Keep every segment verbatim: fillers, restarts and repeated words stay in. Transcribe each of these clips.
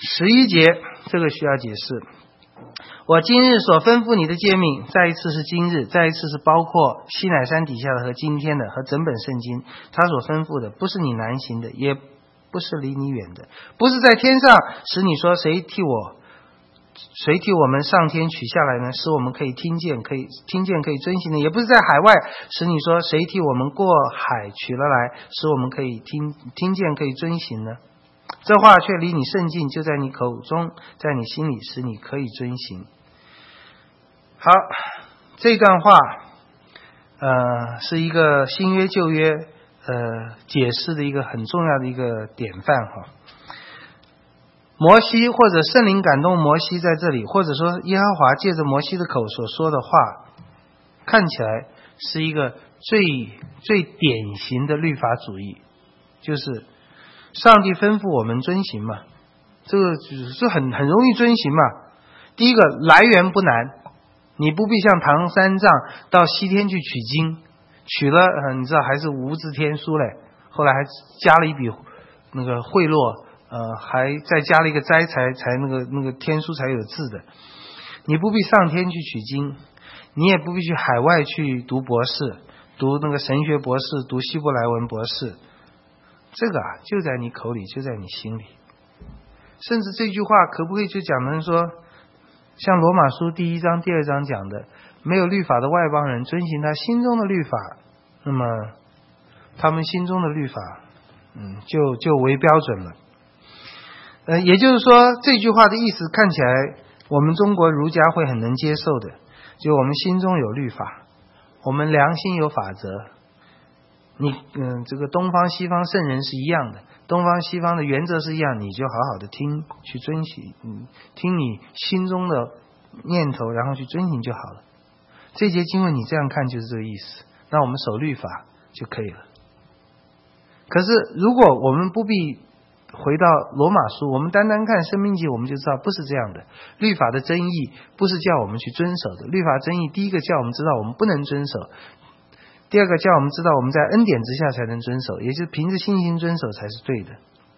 十一节这个需要解释。我今日所吩咐你的诫命，再一次是今日，再一次是包括西乃山底下的和今天的和整本圣经。他所吩咐的不是你难行的，也不是离你远的，不是在天上使你说谁替我谁替我们上天取下来呢，使我们可以听见可以听见可以遵行的，也不是在海外使你说谁替我们过海取了来，使我们可以听听见可以遵行呢。这话却离你甚近，就在你口中，在你心里，使你可以遵行。好，这段话呃，是一个新约旧约呃解释的一个很重要的一个典范哈。摩西或者圣灵感动摩西在这里，或者说耶和华借着摩西的口所说的话，看起来是一个最最典型的律法主义，就是上帝吩咐我们遵行嘛，这个是很很容易遵行嘛。第一个来源不难，你不必像唐三藏到西天去取经，取了、呃、你知道还是无字天书嘞，后来还加了一笔那个贿赂，呃，还再加了一个斋才才那个那个天书才有字的。你不必上天去取经，你也不必去海外去读博士，读那个神学博士，读希伯来文博士。这个啊，就在你口里，就在你心里。甚至这句话可不可以就讲成说，像罗马书第一章、第二章讲的，没有律法的外邦人遵行他心中的律法，那么他们心中的律法，嗯，就就为标准了。呃，也就是说，这句话的意思看起来，我们中国儒家会很能接受的，就我们心中有律法，我们良心有法则。你嗯，这个东方西方圣人是一样的，东方西方的原则是一样，你就好好的听，去遵行，嗯，听你心中的念头，然后去遵行就好了。这节经文你这样看就是这个意思，那我们守律法就可以了。可是如果我们不必回到罗马书，我们单单看申命记，我们就知道不是这样的。律法的真意不是叫我们去遵守的，律法真意第一个叫我们知道我们不能遵守，第二个叫我们知道我们在恩典之下才能遵守，也就是凭着信心遵守才是对的。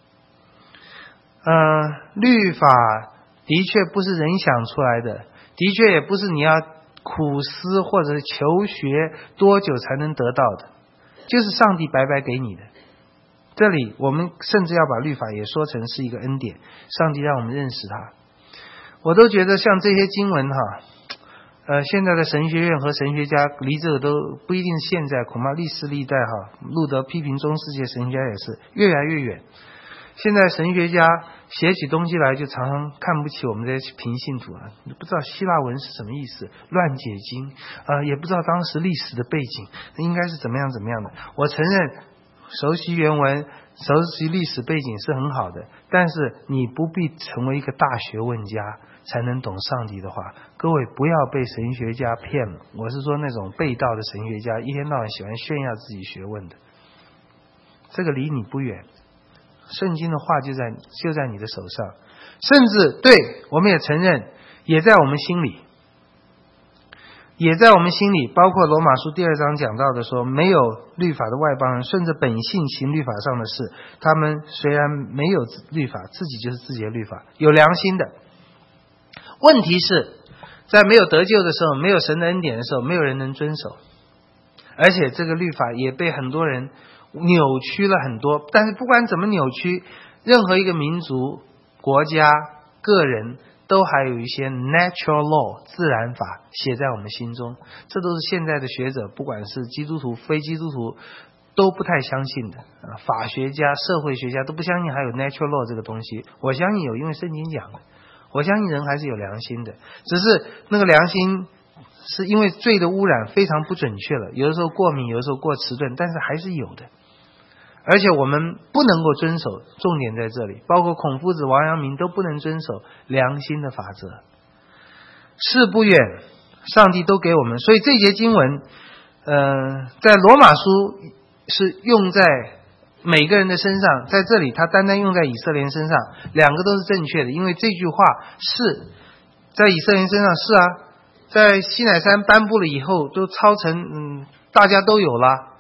呃，律法的确不是人想出来的，的确也不是你要苦思或者求学多久才能得到的，就是上帝白白给你的。这里我们甚至要把律法也说成是一个恩典，上帝让我们认识他。我都觉得像这些经文哈，呃，现在的神学院和神学家离这个都不一定是现在，恐怕历史历代哈，路德批评中世纪神学家也是越来越远。现在神学家写起东西来就常常看不起我们这些平信徒啊，不知道希腊文是什么意思，乱解经，呃，也不知道当时历史的背景应该是怎么样怎么样的。我承认熟悉原文熟悉历史背景是很好的，但是你不必成为一个大学问家才能懂上帝的话。各位不要被神学家骗了，我是说那种被道的神学家，一天到晚喜欢炫耀自己学问的，这个离你不远。圣经的话就在就在你的手上，甚至对我们也承认也在我们心里，也在我们心里，包括罗马书第二章讲到的说，没有律法的外邦人顺着本性行律法上的事，他们虽然没有律法，自己就是自己的律法，有良心的。问题是在没有得救的时候，没有神的恩典的时候，没有人能遵守，而且这个律法也被很多人扭曲了很多。但是不管怎么扭曲，任何一个民族、国家、个人都还有一些 natural law 自然法写在我们心中，这都是现在的学者，不管是基督徒非基督徒都不太相信的。法学家、社会学家都不相信还有 natural law 这个东西，我相信有，因为圣经讲的。我相信人还是有良心的，只是那个良心是因为罪的污染非常不准确了，有的时候过敏，有的时候过迟钝，但是还是有的。而且我们不能够遵守，重点在这里，包括孔夫子、王阳明都不能遵守良心的法则。事不远，上帝都给我们，所以这节经文呃，在罗马书是用在每个人的身上，在这里他单单用在以色列人身上，两个都是正确的，因为这句话是在以色列人身上是啊，在西乃山颁布了以后都抄成嗯，大家都有了，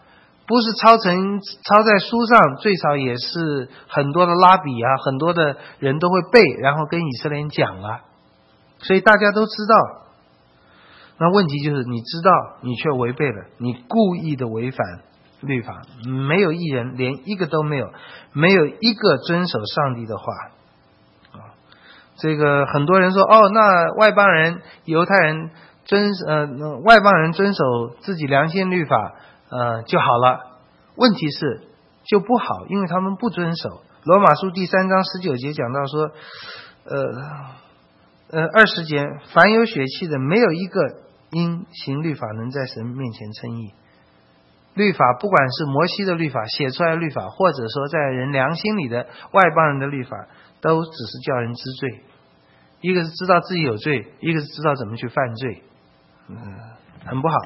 不是抄成抄在书上，最少也是很多的拉比啊，很多的人都会背，然后跟以色列人讲了，所以大家都知道。那问题就是你知道你却违背了，你故意的违反律法，没有一人，连一个都没有，没有一个遵守上帝的话啊。这个很多人说哦，那外邦人犹太人遵呃外邦人遵守自己良心律法呃就好了，问题是就不好，因为他们不遵守。罗马书第三章十九节讲到说呃呃二十节，凡有血气的没有一个因行律法能在神面前称义。律法不管是摩西的律法写出来的律法，或者说在人良心里的外邦人的律法，都只是叫人知罪。一个是知道自己有罪，一个是知道怎么去犯罪，嗯，很不好。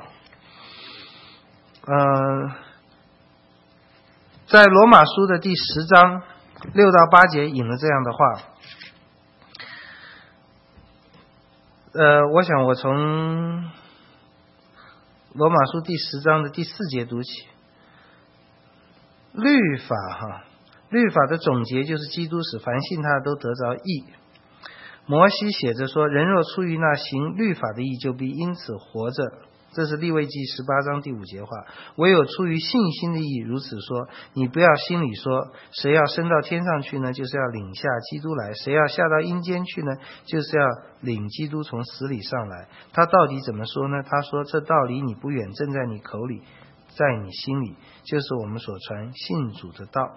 呃，在罗马书的第十章六到八节引了这样的话。呃，我想我从罗马书第十章的第四节读起。律法哈，律法的总结就是基督使凡信他的都得着义。摩西写着说，人若出于那行律法的义，就必因此活着。这是利未记十八章第五节话。唯有出于信心的义，如此说，你不要心里说，谁要升到天上去呢，就是要领下基督来；谁要下到阴间去呢，就是要领基督从死里上来。他到底怎么说呢？他说，这道离你不远，正在你口里，在你心里，就是我们所传信主的道。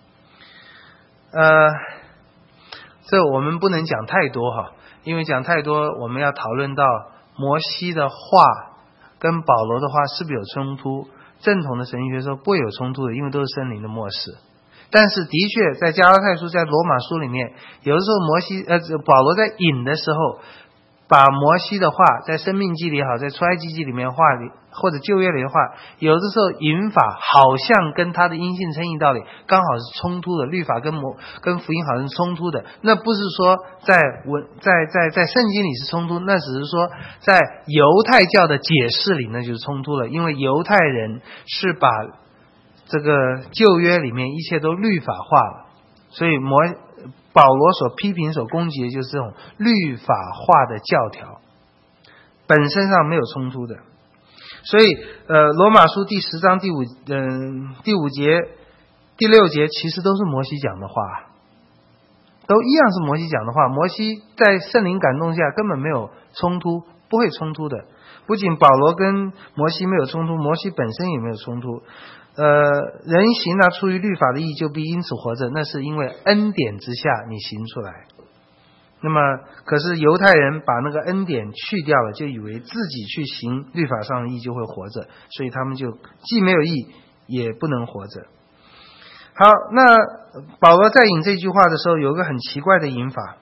呃，这我们不能讲太多哈，因为讲太多我们要讨论到摩西的话跟保罗的话是不是有冲突。正统的神学说不会有冲突的，因为都是圣灵的默示。但是的确在加拉太书在罗马书里面，有的时候摩西呃保罗在引的时候，把摩西的话在生命记里也好，在出埃及记里面话里或者旧约里的话，有的时候引法好像跟他的因信称义道理刚好是冲突的，律法跟摩跟福音好像是冲突的。那不是说在文在在在圣经里是冲突，那只是说在犹太教的解释里那就是冲突了，因为犹太人是把这个旧约里面一切都律法化了，所以摩保罗所批评所攻击的就是这种律法化的教条，本身上没有冲突的。所以呃，罗马书第十章第五嗯、呃、第五节第六节其实都是摩西讲的话，都一样是摩西讲的话。摩西在圣灵感动下根本没有冲突，不会冲突的。不仅保罗跟摩西没有冲突，摩西本身也没有冲突。呃，人行那出于律法的义，就必因此活着，那是因为恩典之下你行出来。那么可是犹太人把那个恩典去掉了，就以为自己去行律法上的义就会活着，所以他们就既没有义也不能活着。好，那保罗在引这句话的时候有一个很奇怪的引法。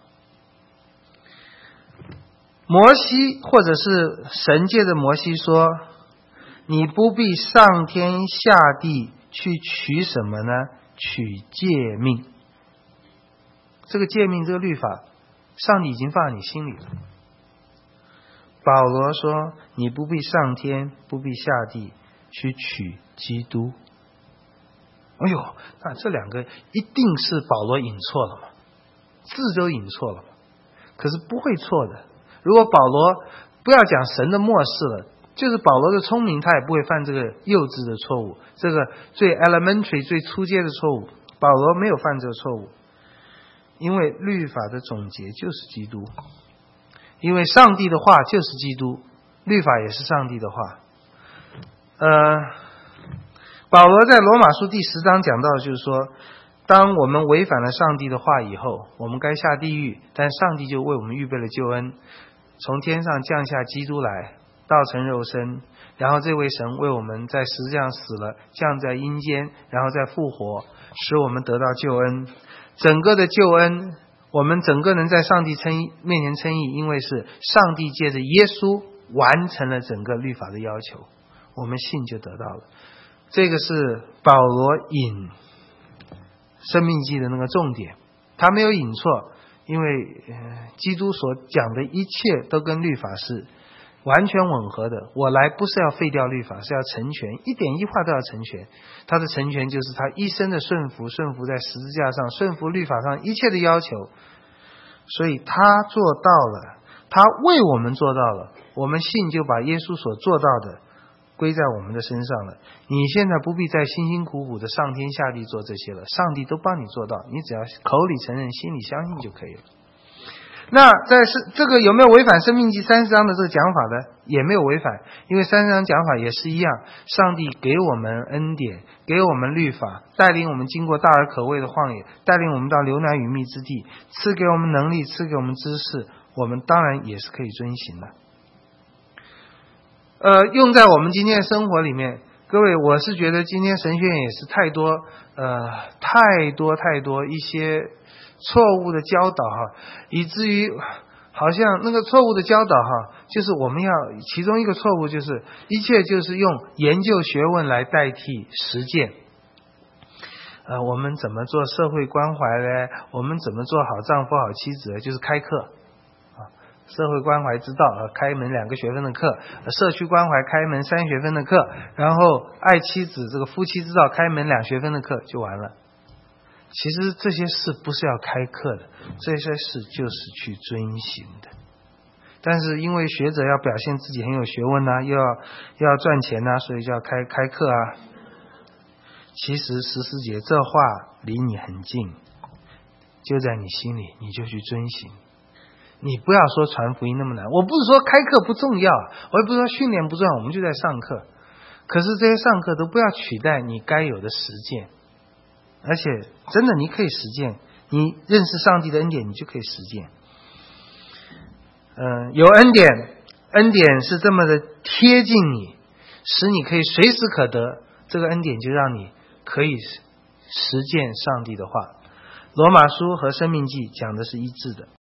摩西或者是神界的摩西说，你不必上天下地去取什么呢？取诫命。这个诫命这个律法上帝已经放在你心里了。保罗说你不必上天不必下地去取基督。哎呦，那这两个一定是保罗引错了嘛，字都引错了嘛，可是不会错的。如果保罗不要讲神的默示了，就是保罗的聪明，他也不会犯这个幼稚的错误，这个最 elementary 最初阶的错误，保罗没有犯这个错误。因为律法的总结就是基督，因为上帝的话就是基督，律法也是上帝的话。呃，保罗在罗马书第十章讲到，就是说当我们违反了上帝的话以后，我们该下地狱，但上帝就为我们预备了救恩，从天上降下基督来，道成肉身，然后这位神为我们在十字架上死了，降在阴间，然后再复活，使我们得到救恩。整个的救恩，我们整个人在上帝称义面前称义，因为是上帝借着耶稣完成了整个律法的要求，我们信就得到了。这个是保罗引生命记的那个重点，他没有引错，因为、呃、基督所讲的一切都跟律法是完全吻合的。我来不是要废掉律法，是要成全，一点一画都要成全。他的成全就是他一生的顺服，顺服在十字架上，顺服律法上一切的要求。所以他做到了，他为我们做到了，我们信就把耶稣所做到的归在我们的身上了。你现在不必再辛辛苦苦的上天下地做这些了，上帝都帮你做到，你只要口里承认，心里相信就可以了。那在是这个有没有违反申命记三十章的这个讲法呢？也没有违反，因为三十章讲法也是一样，上帝给我们恩典，给我们律法，带领我们经过大而可畏的旷野，带领我们到流奶与蜜之地，赐给我们能力，赐给我们知识，我们当然也是可以遵行的。呃，用在我们今天的生活里面，各位，我是觉得今天神学院也是太多呃太多太多一些错误的教导哈，以至于好像那个错误的教导哈，就是我们要其中一个错误就是一切就是用研究学问来代替实践。呃，我们怎么做社会关怀呢？我们怎么做好丈夫好妻子？就是开课啊，社会关怀之道啊，开一门两个学分的课；社区关怀开一门三学分的课，然后爱妻子这个夫妻之道开一门两学分的课就完了。其实这些事不是要开课的，这些事就是去遵行的。但是因为学者要表现自己很有学问啊，又要又要赚钱啊，所以就要开开课啊。其实十四节这话离你很近，就在你心里，你就去遵行。你不要说传福音那么难，我不是说开课不重要，我也不是说训练不重要，我们就在上课。可是这些上课都不要取代你该有的实践。而且真的你可以实践，你认识上帝的恩典，你就可以实践。嗯、呃，有恩典，恩典是这么的贴近你，使你可以随时可得，这个恩典就让你可以实践上帝的话。罗马书和申命记讲的是一致的。